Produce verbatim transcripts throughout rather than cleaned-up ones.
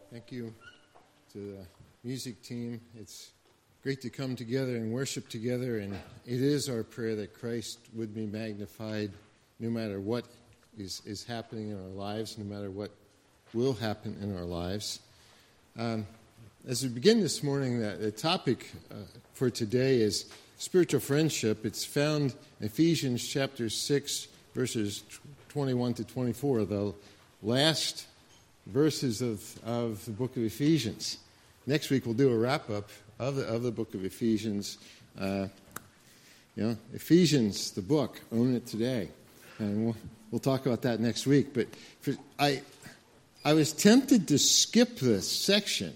Thank you to the music team. It's great to come together and worship together, and it is our prayer that Christ would be magnified no matter what is, is happening in our lives, no matter what will happen in our lives. Um, as we begin this morning, the, the topic uh, for today is spiritual friendship. It's found in Ephesians chapter six, verses twenty-one to twenty-four, the last verses of, of the book of Ephesians. Next week we'll do a wrap-up of the, of the book of Ephesians. Uh, you know, Ephesians, the book, own it today. And we'll, we'll talk about that next week. But for, I I was tempted to skip this section.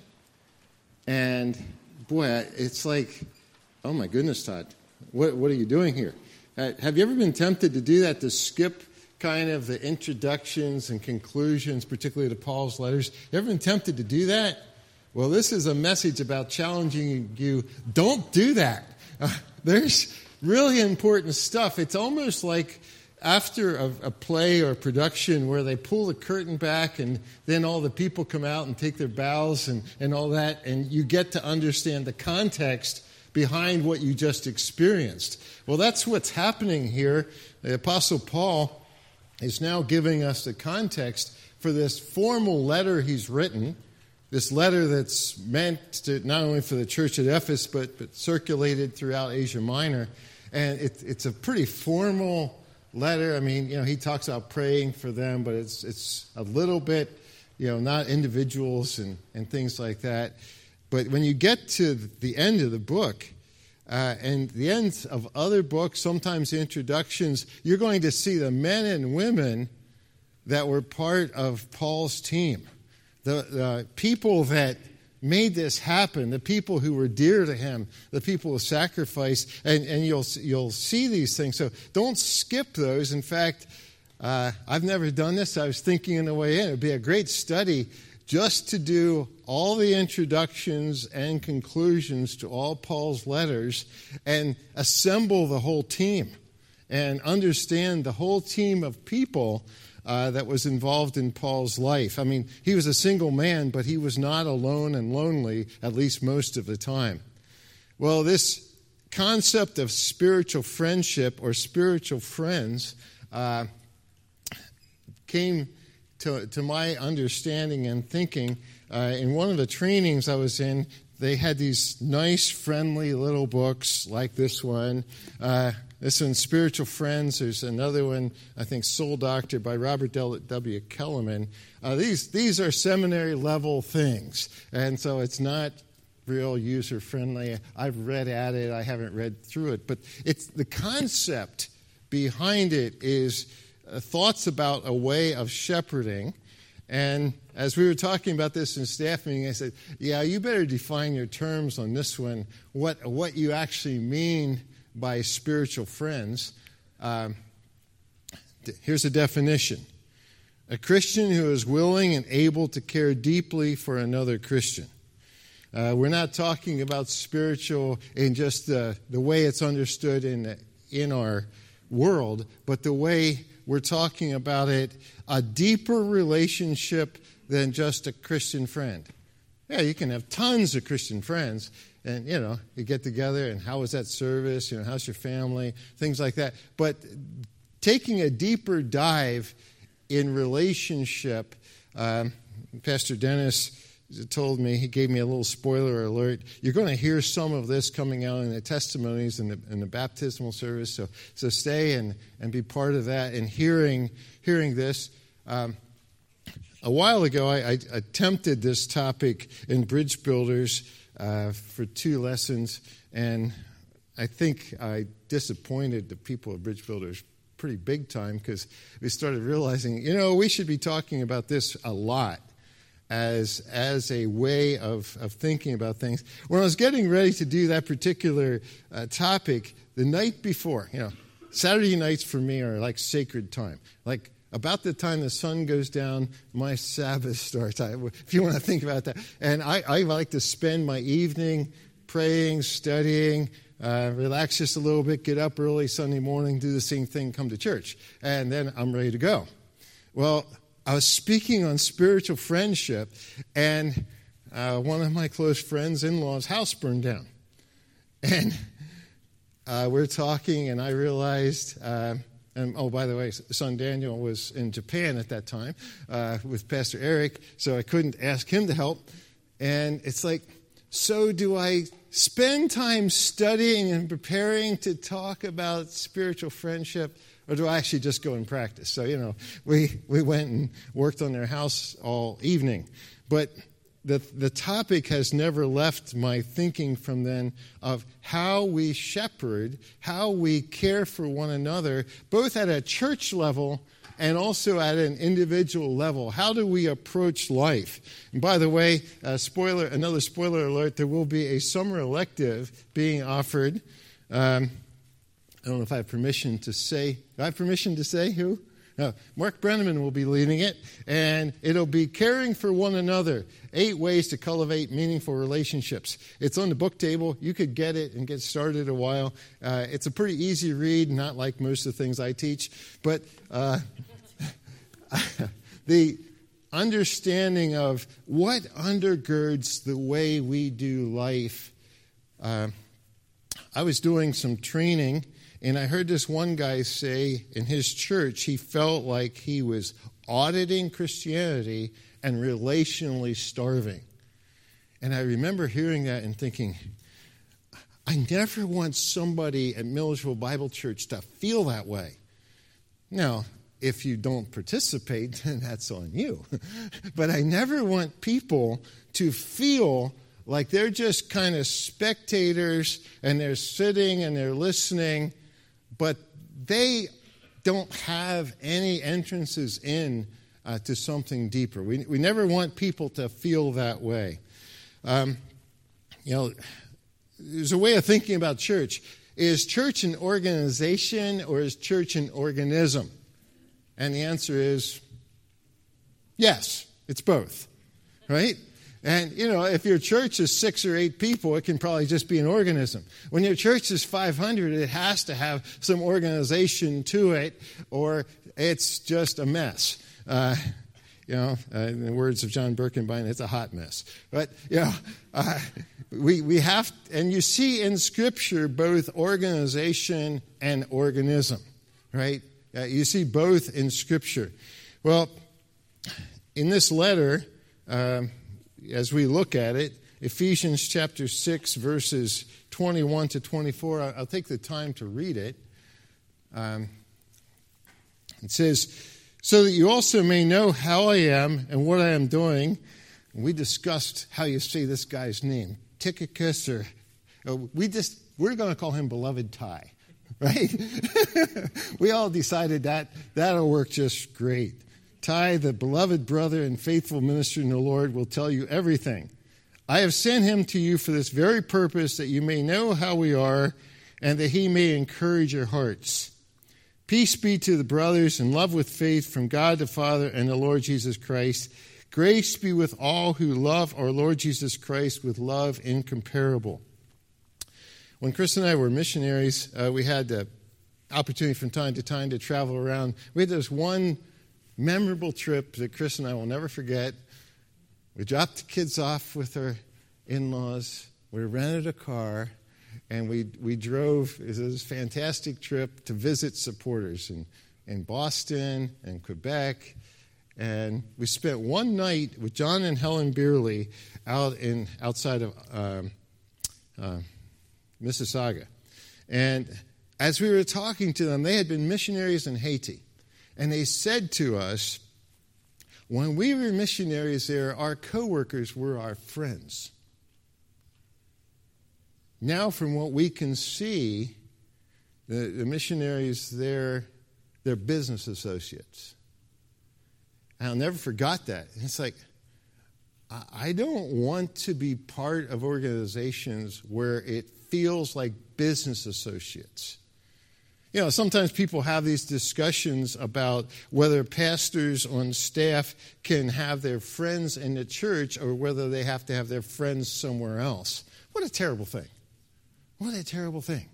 And, boy, it's like, oh my goodness, Todd, what, what are you doing here? Uh, have you ever been tempted to do that, to skip kind of the introductions and conclusions, particularly to Paul's letters? You ever been tempted to do that? Well, this is a message about challenging you. Don't do that. Uh, there's really important stuff. It's almost like after a, a play or a production where they pull the curtain back and then all the people come out and take their bows and, and all that, and you get to understand the context behind what you just experienced. Well, that's what's happening here. The Apostle Paul is now giving us the context for this formal letter he's written, this letter that's meant to not only for the church at Ephesus, but, but circulated throughout Asia Minor. And it, it's a pretty formal letter. I mean, you know, he talks about praying for them, but it's it's a little bit, you know, not individuals and, and things like that. But when you get to the end of the book, Uh, and the ends of other books, sometimes introductions, you're going to see the men and women that were part of Paul's team. The, the people that made this happen, the people who were dear to him, the people of sacrifice, and, and you'll, you'll see these things. So don't skip those. In fact, uh, I've never done this. I was thinking on the way in, it would be a great study just to do all the introductions and conclusions to all Paul's letters and assemble the whole team and understand the whole team of people uh, that was involved in Paul's life. I mean, he was a single man, but he was not alone and lonely, at least most of the time. Well, this concept of spiritual friendship or spiritual friends uh, came To, to my understanding and thinking, uh, in one of the trainings I was in, they had these nice, friendly little books like this one. Uh, this one's Spiritual Friends. There's another one, I think, Soul Doctor by Robert W. Kellerman. Uh, these these are seminary-level things, and so it's not real user-friendly. I've read at it. I haven't read through it. But it's the concept behind it is Uh, thoughts about a way of shepherding. And as we were talking about this in staff meeting, I said, yeah, you better define your terms on this one, what what you actually mean by spiritual friends. Um, here's a definition. A Christian who is willing and able to care deeply for another Christian. Uh, we're not talking about spiritual in just the, the way it's understood in, in our world, but the way we're talking about it, a deeper relationship than just a Christian friend. Yeah, you can have tons of Christian friends, and, you know, you get together, and how was that service? You know, how's your family? Things like that. But taking a deeper dive in relationship, um, Pastor Dennis told me, he gave me a little spoiler alert, you're going to hear some of this coming out in the testimonies in the, in the baptismal service, so so stay and, and be part of that and hearing hearing this. Um, a while ago, I, I attempted this topic in Bridge Builders uh, for two lessons, and I think I disappointed the people of Bridge Builders pretty big time because we started realizing, you know, we should be talking about this a lot. As as a way of, of thinking about things. When I was getting ready to do that particular uh, topic, the night before, you know, Saturday nights for me are like sacred time. Like about the time the sun goes down, my Sabbath starts, I, if you want to think about that. And I, I like to spend my evening praying, studying, uh, relax just a little bit, get up early Sunday morning, do the same thing, come to church. And then I'm ready to go. Well, I was speaking on spiritual friendship, and uh, one of my close friends' in-laws' house burned down. And uh, we're talking, and I realized, uh, and oh, by the way, son Daniel was in Japan at that time uh, with Pastor Eric, so I couldn't ask him to help. And it's like, so do I spend time studying and preparing to talk about spiritual friendship, or do I actually just go and practice? So, you know, we, we went and worked on their house all evening. But the the topic has never left my thinking from then of how we shepherd, how we care for one another, both at a church level and also at an individual level. How do we approach life? And by the way, uh, spoiler, another spoiler alert, there will be a summer elective being offered. Um, I don't know if I have permission to say. Do I have permission to say who? No, Mark Brenneman will be leading it, and it'll be Caring for One Another, Eight Ways to Cultivate Meaningful Relationships. It's on the book table. You could get it and get started a while. Uh, it's a pretty easy read, not like most of the things I teach, but uh, the understanding of what undergirds the way we do life. Uh, I was doing some training, and I heard this one guy say in his church he felt like he was auditing Christianity and relationally starving. And I remember hearing that and thinking, I never want somebody at Millersville Bible Church to feel that way. Now, if you don't participate, then that's on you. But I never want people to feel like they're just kind of spectators and they're sitting and they're listening, but they don't have any entrances in uh, to something deeper. We we never want people to feel that way. Um, you know, there's a way of thinking about church. Is church an organization or is church an organism? And the answer is yes, it's both, right? And, you know, if your church is six or eight people, it can probably just be an organism. When your church is five hundred, it has to have some organization to it, or it's just a mess. Uh, you know, uh, in the words of John Birkenbein, it's a hot mess. But, you know, uh, we, we have, and you see in Scripture both organization and organism, right? Uh, you see both in Scripture. Well, in this letter, um, as we look at it, Ephesians chapter six, verses twenty-one to twenty-four, I'll take the time to read it. Um, it says, so that you also may know how I am and what I am doing. We discussed how you say this guy's name, Tychicus, or uh, we just, we're going to call him Beloved Ty, right? We all decided that that'll work just great. Ty, the beloved brother and faithful minister in the Lord, will tell you everything. I have sent him to you for this very purpose, that you may know how we are and that he may encourage your hearts. Peace be to the brothers and love with faith from God the Father and the Lord Jesus Christ. Grace be with all who love our Lord Jesus Christ with love incomparable. When Chris and I were missionaries, uh, we had the opportunity from time to time to travel around. We had this one memorable trip that Chris and I will never forget. We dropped the kids off with our in-laws. We rented a car, and we we drove. It was a fantastic trip to visit supporters in, in Boston and Quebec. And we spent one night with John and Helen Beerley out in outside of um, uh, Mississauga. And as we were talking to them, they had been missionaries in Haiti. And they said to us, when we were missionaries there, our co-workers were our friends. Now, from what we can see, the, the missionaries there, they're business associates. And I'll never forget that. It's like, I, I don't want to be part of organizations where it feels like business associates. You know, sometimes people have these discussions about whether pastors on staff can have their friends in the church or whether they have to have their friends somewhere else. What a terrible thing. What a terrible thing.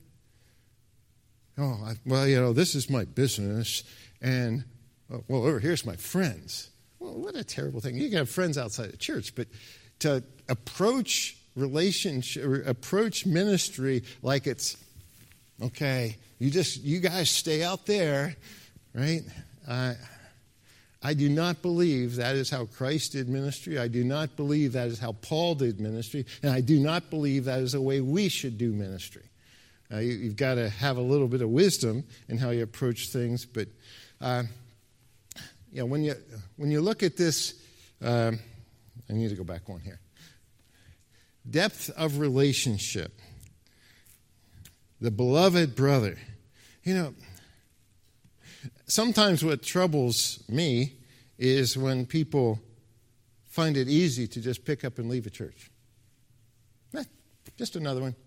Oh, I, well, you know, this is my business, and, well, over here's my friends. what a terrible thing. You can have friends outside the church, but to approach relationship, or approach ministry like it's, okay, you just, you guys stay out there, right? Uh, I do not believe that is how Christ did ministry. I do not believe that is how Paul did ministry. And I do not believe that is the way we should do ministry. Uh, you, you've got to have a little bit of wisdom in how you approach things. But, uh, you know, when you, when you look at this, um, I need to go back one here. Depth of relationship. The beloved brother. You know, sometimes what troubles me is when people find it easy to just pick up and leave a church. Eh, just another one.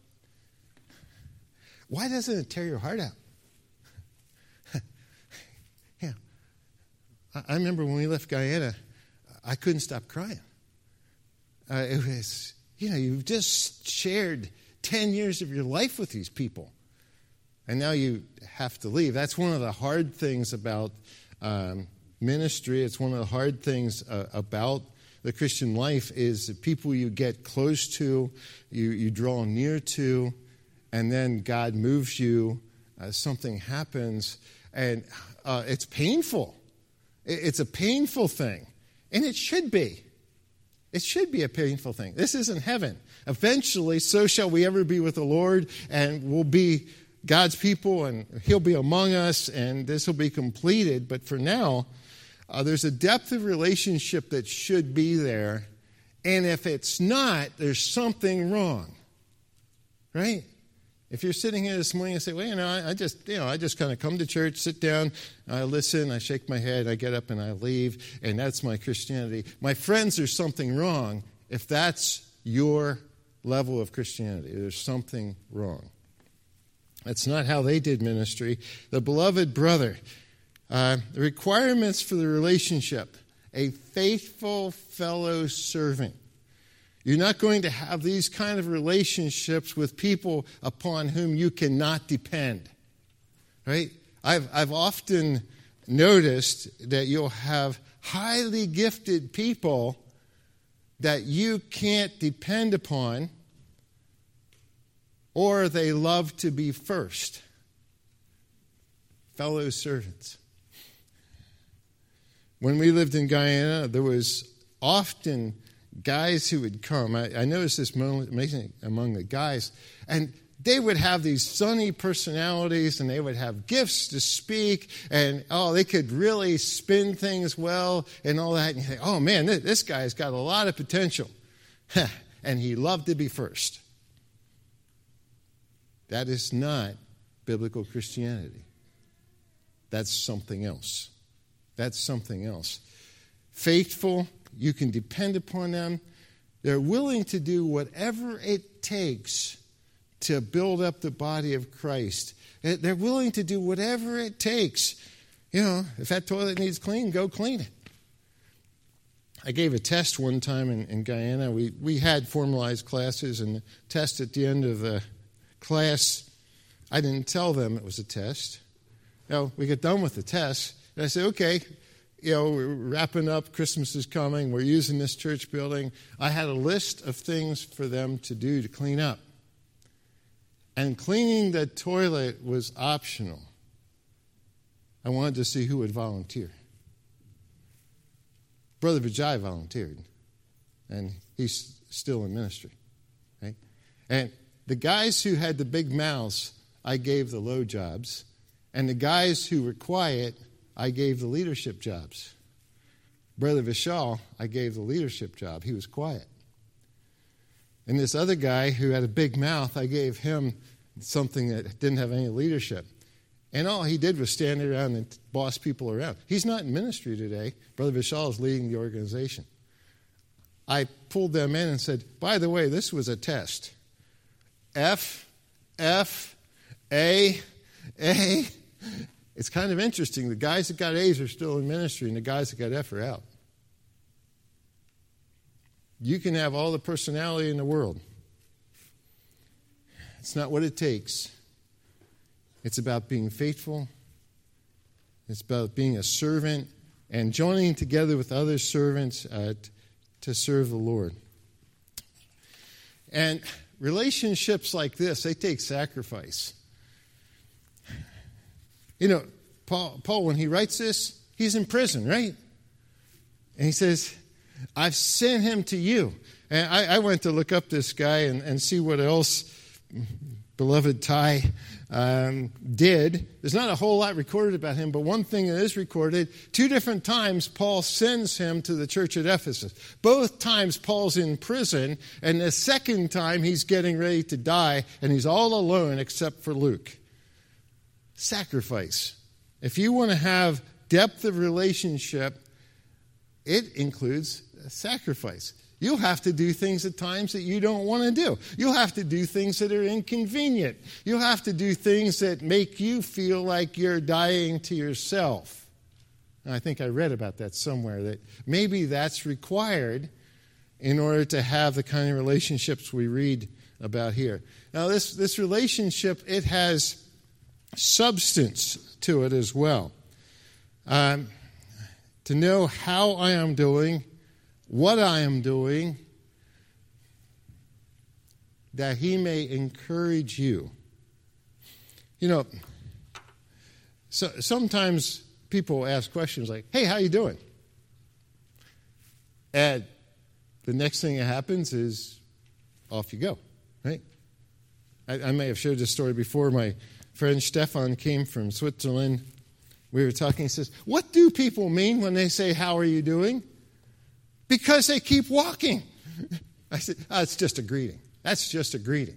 Why doesn't it tear your heart out? Yeah. I remember when we left Guyana, I couldn't stop crying. Uh, it was, you know, you've just shared ten years of your life with these people. And now you have to leave. That's one of the hard things about um, ministry. It's one of the hard things uh, about the Christian life is the people you get close to, you, you draw near to, and then God moves you, uh, something happens, and uh, it's painful. It's a painful thing, and it should be. It should be a painful thing. This isn't heaven. Eventually, so shall we ever be with the Lord, and we'll be God's people, and He'll be among us, and this will be completed. But for now, uh, there's a depth of relationship that should be there, and if it's not, there's something wrong, right? If you're sitting here this morning and say, well, you know, I, I just, you know, I just kind of come to church, sit down, I listen, I shake my head, I get up and I leave, and that's my Christianity. My friends, there's something wrong if that's your level of Christianity. There's something wrong. That's not how they did ministry. The beloved brother, uh, the requirements for the relationship, a faithful fellow servant. You're not going to have these kind of relationships with people upon whom you cannot depend, right? I've, I've often noticed that you'll have highly gifted people that you can't depend upon, or they love to be first. Fellow servants. When we lived in Guyana, there was often guys who would come. I, I noticed this amazing among the guys, and they would have these sunny personalities, and they would have gifts to speak, and oh, they could really spin things well, and all that. And you think, oh man, this, this guy's got a lot of potential, and he loved to be first. That is not biblical Christianity. That's something else. That's something else. Faithful, you can depend upon them. They're willing to do whatever it takes to build up the body of Christ. They're willing to do whatever it takes. You know, if that toilet needs cleaned, go clean it. I gave a test one time in, in Guyana. We, we had formalized classes, and the test at the end of the class, I didn't tell them it was a test. No, we get done with the test, and I said, okay, you know, we're wrapping up, Christmas is coming, we're using this church building. I had a list of things for them to do to clean up. And cleaning the toilet was optional. I wanted to see who would volunteer. Brother Vijay volunteered, and he's still in ministry, right? And the guys who had the big mouths, I gave the low jobs. And the guys who were quiet, I gave the leadership jobs. Brother Vishal, I gave the leadership job. He was quiet. And this other guy who had a big mouth, I gave him something that didn't have any leadership. And all he did was stand around and boss people around. He's not in ministry today. Brother Vishal is leading the organization. I pulled them in and said, by the way, this was a test. F, F, A, A. It's kind of interesting. The guys that got A's are still in ministry, and the guys that got F are out. You can have all the personality in the world. It's not what it takes. It's about being faithful. It's about being a servant and joining together with other servants uh, t- to serve the Lord. And relationships like this, they take sacrifice. You know, Paul, Paul, when he writes this, he's in prison, right? And he says, I've sent him to you. And I, I went to look up this guy and, and see what else beloved Ty um, did. There's not a whole lot recorded about him, but one thing that is recorded, two different times Paul sends him to the church at Ephesus. Both times Paul's in prison, and the second time he's getting ready to die, and he's all alone except for Luke. Sacrifice. If you want to have depth of relationship, it includes sacrifice. You'll have to do things at times that you don't want to do. You'll have to do things that are inconvenient. You'll have to do things that make you feel like you're dying to yourself. And I think I read about that somewhere, that maybe that's required in order to have the kind of relationships we read about here. Now, this, this relationship, it has substance to it as well. Um, to know how I am doing, what I am doing, that he may encourage you. You know, so sometimes people ask questions like, hey, how you doing? And the next thing that happens is off you go, right? I, I may have shared this story before. My friend Stefan came from Switzerland. We were talking. He says, what do people mean when they say, how are you doing? Because they keep walking. I said, oh, it's just a greeting. That's just a greeting.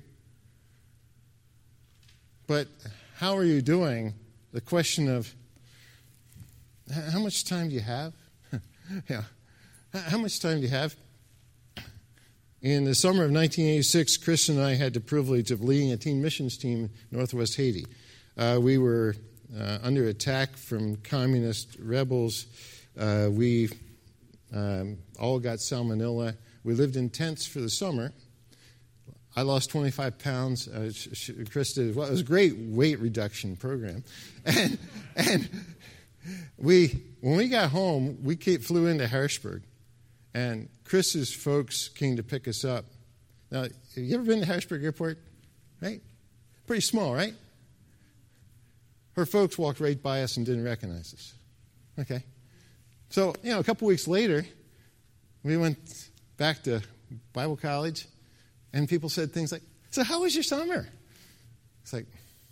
But how are you doing? The question of, how much time do you have? yeah. How much time do you have? In the summer of nineteen eighty-six, Chris and I had the privilege of leading a teen missions team in Northwest Haiti. Uh, we were uh, under attack from communist rebels. Uh, we um, all got salmonella. We lived in tents for the summer. I lost twenty-five pounds. Uh, Chris did well. It was a great weight reduction program, and and we when we got home, we flew into Harrisburg, and Chris's folks came to pick us up. Now, have you ever been to Harrisburg Airport? Right, pretty small, right? Her folks walked right by us and didn't recognize us. Okay, so you know, a couple weeks later, we went back to Bible college. And people said things like, so how was your summer? It's like,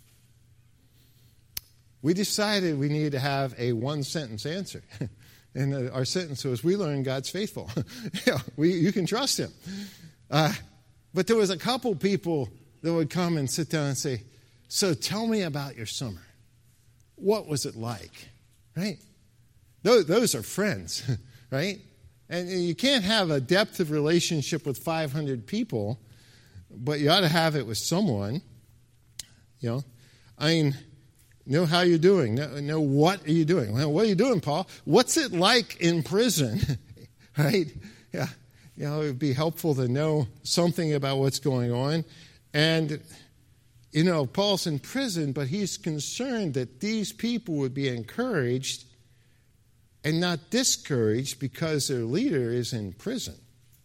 we decided we needed to have a one-sentence answer. And our sentence was, we learned God's faithful. you, know, we, you can trust him. Uh, but there was a couple people that would come and sit down and say, so tell me about your summer. What was it like? Right? Those, those are friends, right? And you can't have a depth of relationship with five hundred people, but you ought to have it with someone. You know, I mean, know how you're doing. Know, know what are you doing. Well, what are you doing, Paul? What's it like in prison? Right? Yeah. You know, it would be helpful to know something about what's going on. And, you know, Paul's in prison, but he's concerned that these people would be encouraged and not discouraged because their leader is in prison.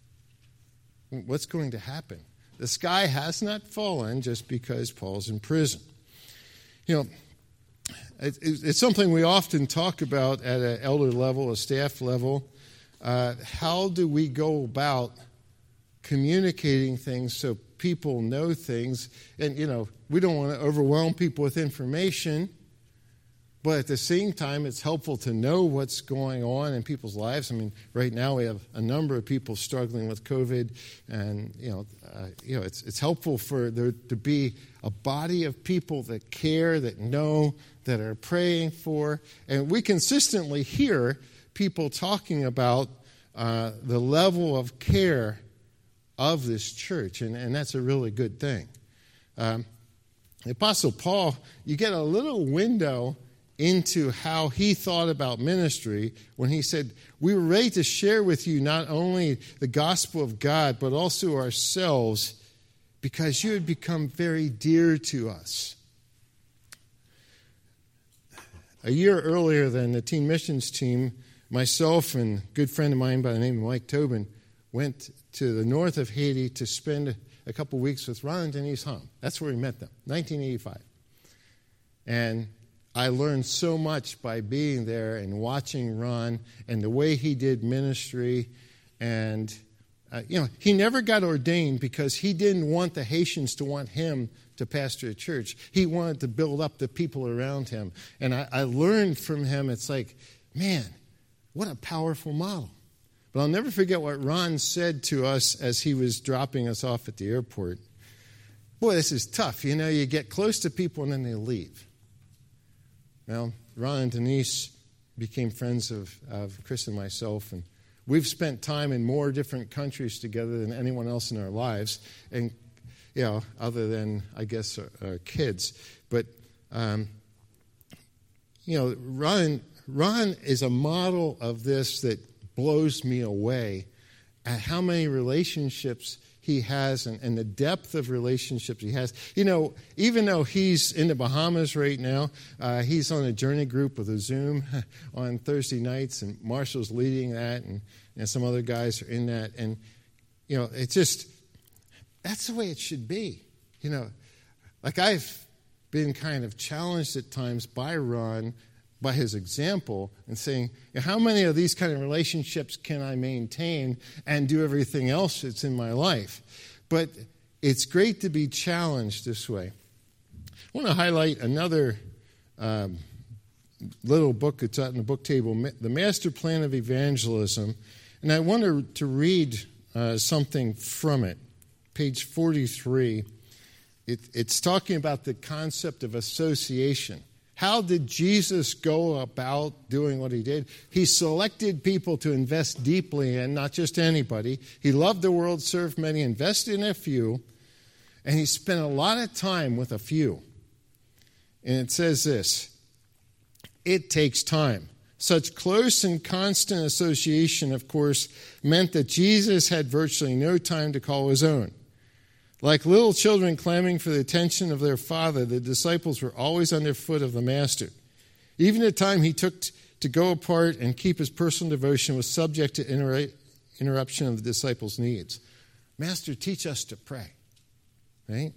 What's going to happen? The sky has not fallen just because Paul's in prison. You know, it, it's something we often talk about at an elder level, a staff level. Uh, how do we go about communicating things so people know things? And, you know, we don't want to overwhelm people with information, but at the same time, it's helpful to know what's going on in people's lives. I mean, right now we have a number of people struggling with COVID, and you know, uh, you know, it's it's helpful for there to be a body of people that care, that know, that are praying for, and we consistently hear people talking about uh, the level of care of this church, and, and that's a really good thing. Um, the Apostle Paul, you get a little window into how he thought about ministry when he said, we were ready to share with you not only the gospel of God, but also ourselves, because you had become very dear to us. A year earlier than the teen missions team, myself and a good friend of mine by the name of Mike Tobin went to the north of Haiti to spend a couple weeks with Ron and Denise Hom. That's where we met them, nineteen eighty-five. And I learned so much by being there and watching Ron and the way he did ministry. And, uh, you know, he never got ordained because he didn't want the Haitians to want him to pastor a church. He wanted to build up the people around him. And I, I learned from him, it's like, man, what a powerful model. But I'll never forget what Ron said to us as he was dropping us off at the airport. Boy, this is tough. You know, you get close to people and then they leave. Well, Ron and Denise became friends of, of Chris and myself, and we've spent time in more different countries together than anyone else in our lives, and you know, other than, I guess, our, our kids. But, um, you know, Ron, Ron is a model of this that blows me away at how many relationships he has and, and the depth of relationships he has. You know, even though he's in the Bahamas right now, uh, he's on a journey group with a Zoom on Thursday nights, and Marshall's leading that, and, and some other guys are in that. And, you know, it's just, that's the way it should be. You know, like I've been kind of challenged at times by Ron, by his example, and saying, how many of these kind of relationships can I maintain and do everything else that's in my life? But it's great to be challenged this way. I want to highlight another um, little book that's out in the book table, The Master Plan of Evangelism, and I want to, to read uh, something from it. Page forty-three. It, it's talking about the concept of association. How did Jesus go about doing what he did? He selected people to invest deeply in, not just anybody. He loved the world, served many, invested in a few, and he spent a lot of time with a few. And it says this, it takes time. Such close and constant association, of course, meant that Jesus had virtually no time to call his own. Like little children clamoring for the attention of their father, the disciples were always underfoot of the master. Even the time he took to go apart and keep his personal devotion was subject to inter- interruption of the disciples' needs. Master, teach us to pray. Right?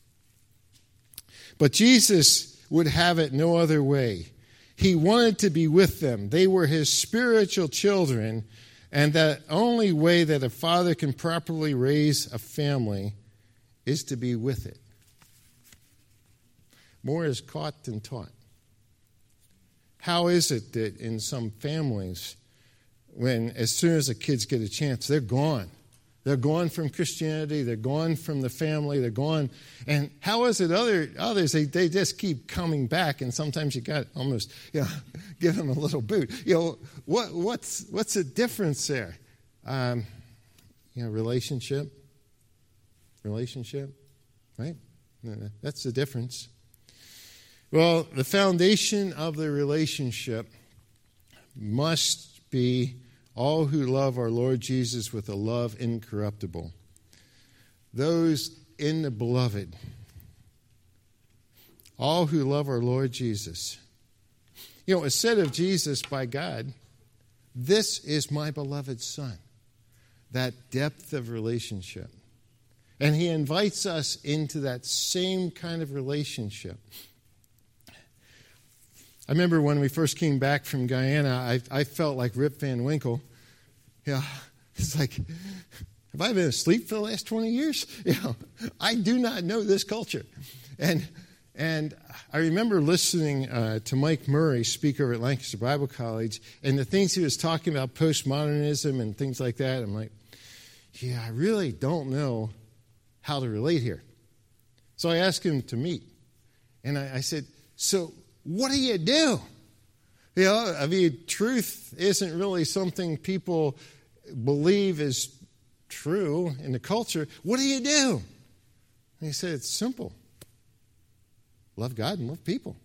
But Jesus would have it no other way. He wanted to be with them. They were his spiritual children, and the only way that a father can properly raise a family is to be with it. More is caught than taught. How is it that in some families, when as soon as the kids get a chance, they're gone. They're gone from Christianity, they're gone from the family, they're gone. And how is it other others, they, they just keep coming back, and sometimes you got almost, you know, give them a little boot. You know, what what's what's the difference there? Um, you know, relationship. Relationship, right? That's the difference. Well, the foundation of the relationship must be all who love our Lord Jesus with a love incorruptible. Those in the beloved. All who love our Lord Jesus. You know, it's said of Jesus by God, this is my beloved Son. That depth of relationship. And he invites us into that same kind of relationship. I remember when we first came back from Guyana, I, I felt like Rip Van Winkle. Yeah, it's like, have I been asleep for the last twenty years? You know, I do not know this culture. And and I remember listening uh, to Mike Murray speak over at Lancaster Bible College, and the things he was talking about, postmodernism and things like that, I'm like, yeah, I really don't know how to relate here. So I asked him to meet. And I, I said, so what do you do? You know, I mean, truth isn't really something people believe is true in the culture. What do you do? And he said, it's simple. Love God and love people.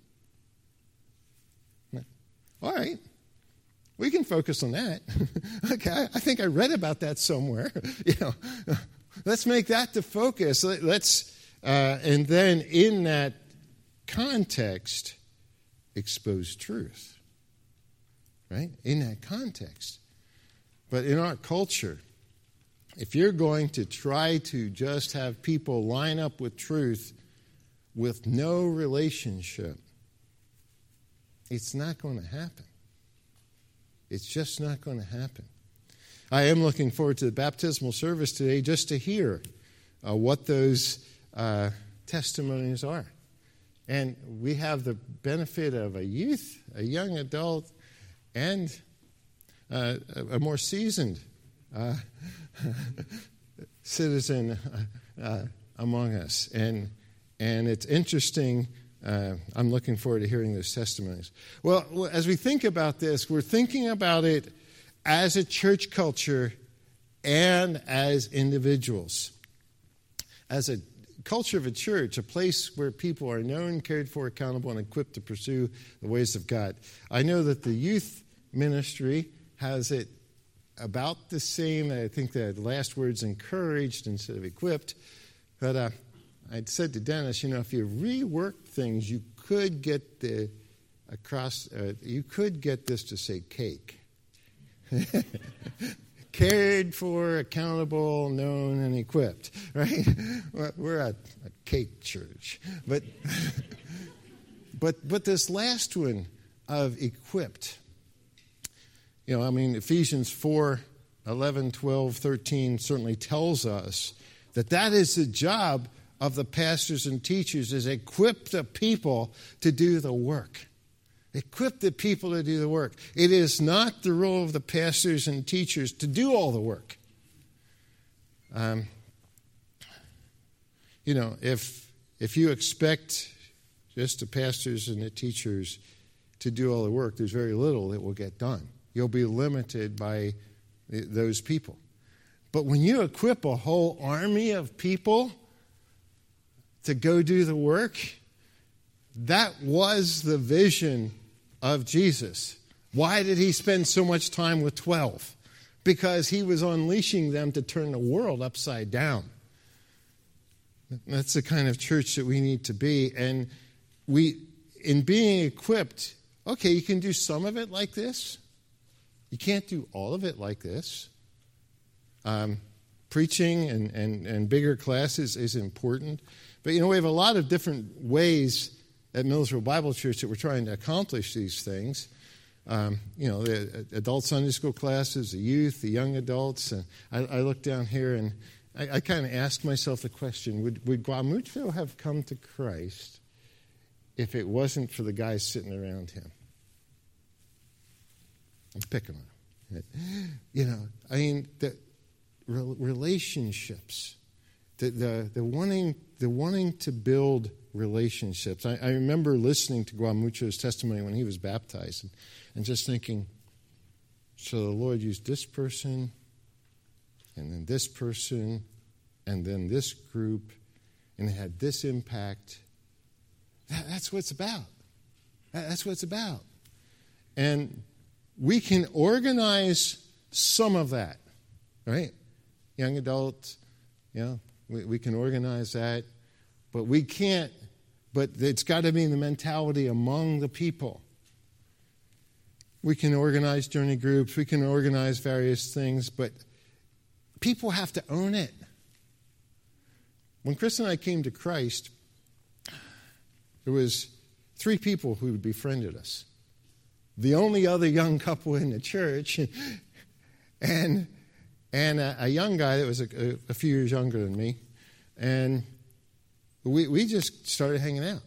All right. We can focus on that. Okay, I think I read about that somewhere. You know, let's make that the focus. Let's, uh, and then in that context, expose truth. right, in that context. But in our culture, if you're going to try to just have people line up with truth with no relationship, it's not going to happen. It's just not going to happen. I am looking forward to the baptismal service today just to hear uh, what those uh, testimonies are. And we have the benefit of a youth, a young adult, and uh, a, a more seasoned uh, citizen uh, uh, among us. And and it's interesting. Uh, I'm looking forward to hearing those testimonies. Well, as we think about this, we're thinking about it as a church culture and as individuals. As a culture of a church, a place where people are known, cared for, accountable, and equipped to pursue the ways of God. I know that the youth ministry has it about the same. I think the last word's encouraged instead of equipped. But uh, I'd said to Dennis, you know, if you rework things, you could get the across. Uh, you could get this to say cake. Cared for, accountable, known, and equipped. Right? We're a, a cake church, but but but this last one of equipped. You know, I mean, Ephesians four, eleven, twelve, thirteen certainly tells us that that is the job of the pastors and teachers, is equip the people to do the work. Equip the people to do the work. It is not the role of the pastors and teachers to do all the work. Um, you know, if if you expect just the pastors and the teachers to do all the work, there's very little that will get done. You'll be limited by those people. But when you equip a whole army of people to go do the work, that was the vision of Jesus. Why did he spend so much time with twelve? Because he was unleashing them to turn the world upside down. That's the kind of church that we need to be. And we, in being equipped, okay, you can do some of it like this. You can't do all of it like this. Um, preaching and, and, and bigger classes is important. But, you know, we have a lot of different ways at Millersville Bible Church that we're trying to accomplish these things. Um, you know, the adult Sunday school classes, the youth, the young adults. And I, I look down here and I, I kind of ask myself the question, would, would Guamuchville have come to Christ if it wasn't for the guys sitting around him? I'm picking on him. You know, I mean, the relationships, the, the, the wanting the wanting to build relationships. I, I remember listening to Guamucho's testimony when he was baptized and, and just thinking, so the Lord used this person and then this person and then this group and it had this impact. That, that's what it's about. That, that's what it's about. And we can organize some of that, right? Young adults, you know, we, we can organize that, but we can't, but it's got to be the mentality among the people. We can organize journey groups, we can organize various things, but people have to own it. When Chris and I came to Christ, there was three people who befriended us. The only other young couple in the church, and and a, a young guy that was a, a, a few years younger than me, and we we just started hanging out.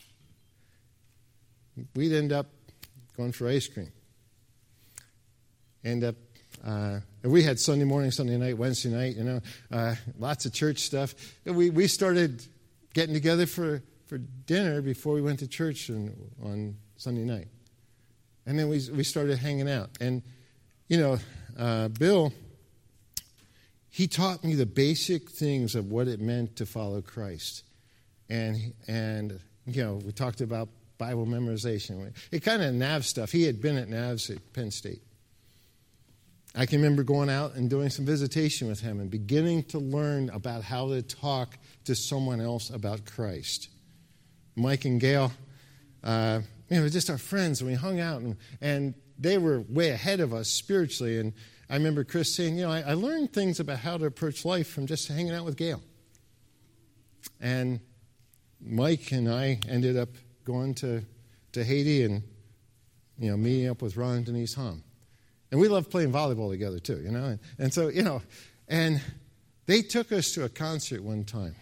We'd end up going for ice cream. End up, uh, we had Sunday morning, Sunday night, Wednesday night, you know, uh, lots of church stuff. We we started getting together for, for dinner before we went to church on, on Sunday night. And then we we started hanging out. And, you know, uh, Bill, he taught me the basic things of what it meant to follow Christ. And, and you know, we talked about Bible memorization. It kind of N A V stuff. He had been at N A Vs at Penn State. I can remember going out and doing some visitation with him and beginning to learn about how to talk to someone else about Christ. Mike and Gail, uh, you know, just our friends, and we hung out, and, and they were way ahead of us spiritually. And I remember Chris saying, you know, I, I learned things about how to approach life from just hanging out with Gail. And Mike and I ended up going to, to Haiti and, you know, meeting up with Ron and Denise Hom. And we love playing volleyball together too, you know. And, and so, you know, and they took us to a concert one time.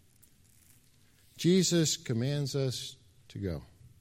Jesus commands us to go.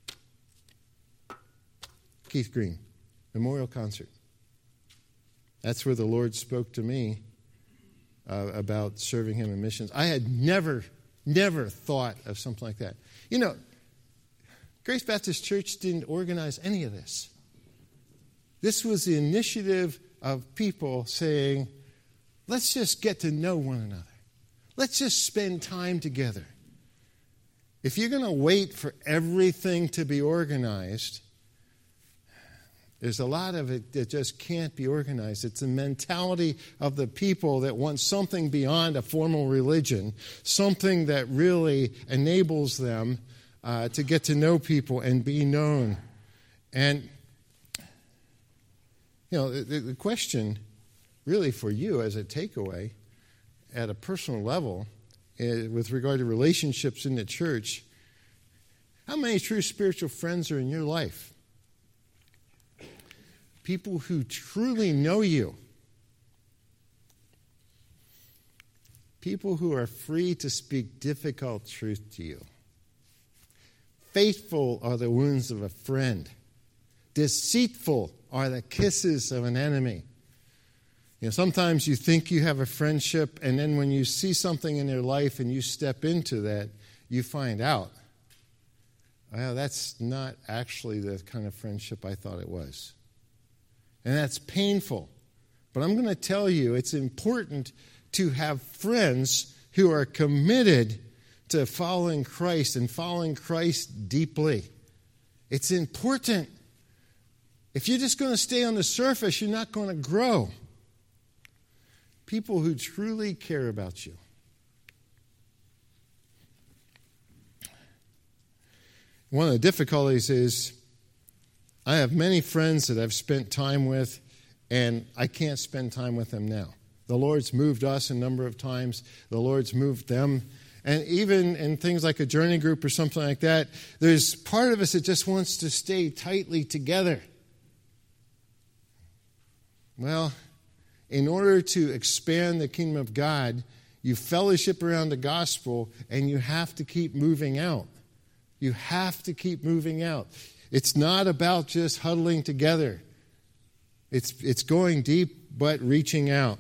Keith Green, memorial concert. That's where the Lord spoke to me uh, about serving him in missions. I had never, never thought of something like that. You know, Grace Baptist Church didn't organize any of this. This was the initiative of people saying, let's just get to know one another. Let's just spend time together. If you're going to wait for everything to be organized, there's a lot of it that just can't be organized. It's the mentality of the people that want something beyond a formal religion, something that really enables them uh, to get to know people and be known. And, you know, the, the question really for you as a takeaway at a personal level is, with regard to relationships in the church, how many true spiritual friends are in your life? People who truly know you. People who are free to speak difficult truth to you. Faithful are the wounds of a friend. Deceitful are the kisses of an enemy. You know, sometimes you think you have a friendship, and then when you see something in their life and you step into that, you find out, well, that's not actually the kind of friendship I thought it was. And that's painful. But I'm going to tell you, it's important to have friends who are committed to following Christ and following Christ deeply. It's important. If you're just going to stay on the surface, you're not going to grow. People who truly care about you. One of the difficulties is I have many friends that I've spent time with, and I can't spend time with them now. The Lord's moved us a number of times. The Lord's moved them. And even in things like a journey group or something like that, there's part of us that just wants to stay tightly together. Well, in order to expand the kingdom of God, you fellowship around the gospel, and you have to keep moving out. You have to keep moving out. It's not about just huddling together. It's, it's going deep, but reaching out.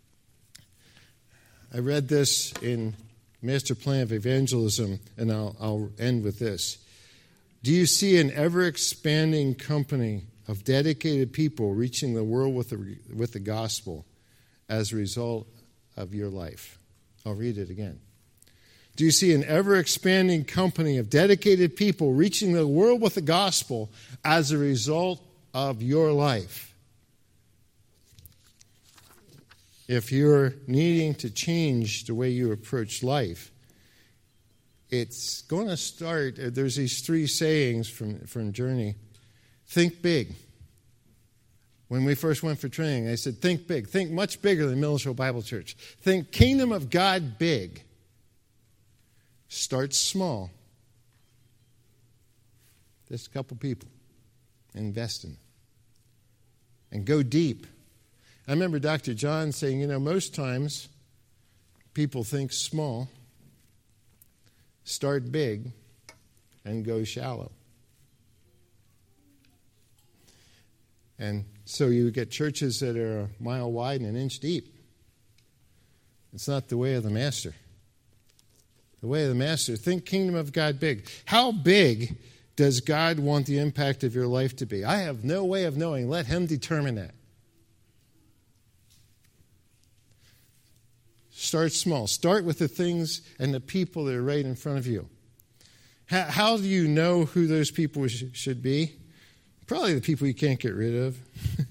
I read this in Master Plan of Evangelism, and I'll, I'll end with this. Do you see an ever-expanding company of dedicated people reaching the world with the, with the gospel as a result of your life? I'll read it again. Do you see an ever-expanding company of dedicated people reaching the world with the gospel as a result of your life? If you're needing to change the way you approach life, it's going to start, there's these three sayings from, from Journey. Think big. When we first went for training, I said, think big. Think much bigger than Milledgeville Bible Church. Think kingdom of God big. Start small. Just a couple people. Invest in it. And go deep. I remember Doctor John saying, you know, most times people think small, start big, and go shallow. And so you get churches that are a mile wide and an inch deep. It's not the way of the master. The way of the master. Think kingdom of God big. How big does God want the impact of your life to be? I have no way of knowing. Let him determine that. Start small. Start with the things and the people that are right in front of you. How, how do you know who those people sh- should be? Probably the people you can't get rid of.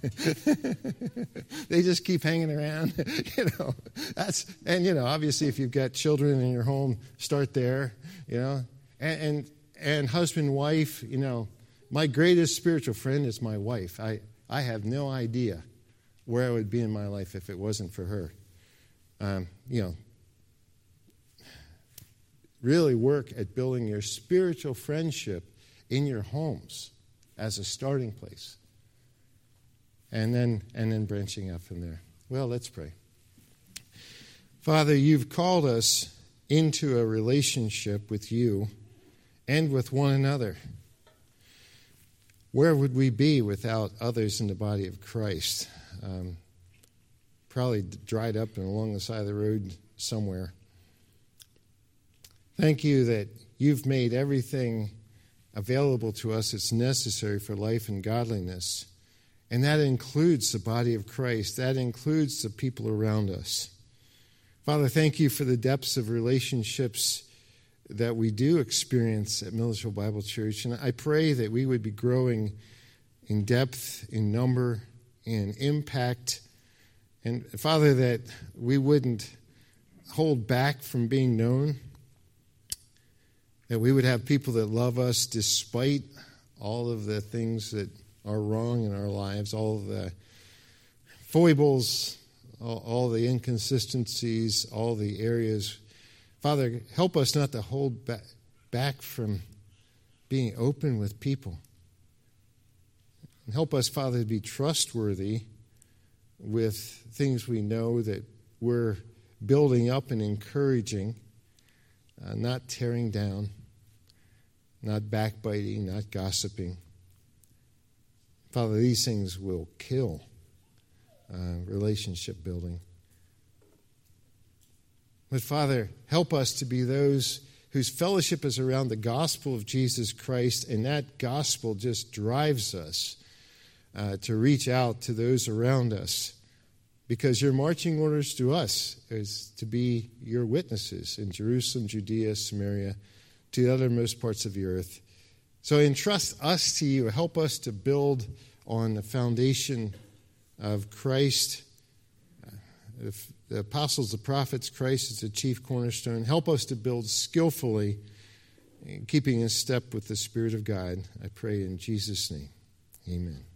They just keep hanging around. you know, that's and you know, obviously, if you've got children in your home, start there. You know, and and, and husband, wife. You know, my greatest spiritual friend is my wife. I I have no idea where I would be in my life if it wasn't for her. Um, you know, really work at building your spiritual friendship in your homes as a starting place. And then and then branching out from there. Well, let's pray. Father, you've called us into a relationship with you and with one another. Where would we be without others in the body of Christ? Um, probably dried up and along the side of the road somewhere. Thank you that you've made everything available to us that's necessary for life and godliness. And that includes the body of Christ. That includes the people around us. Father, thank you for the depths of relationships that we do experience at Millersville Bible Church. And I pray that we would be growing in depth, in number, in impact. And Father, that we wouldn't hold back from being known. That we would have people that love us despite all of the things that are wrong in our lives, all of the foibles, all, all the inconsistencies, all the areas. Father, help us not to hold back, back from being open with people. And help us, Father, to be trustworthy with things we know that we're building up and encouraging, uh, not tearing down, not backbiting, not gossiping. Father, these things will kill uh, relationship building. But Father, help us to be those whose fellowship is around the gospel of Jesus Christ, and that gospel just drives us uh, to reach out to those around us, because your marching orders to us is to be your witnesses in Jerusalem, Judea, Samaria, to the uttermost parts of the earth. So entrust us to you. Help us to build on the foundation of Christ, uh, the apostles, the prophets. Christ is the chief cornerstone. Help us to build skillfully, keeping in step with the Spirit of God. I pray in Jesus' name. Amen.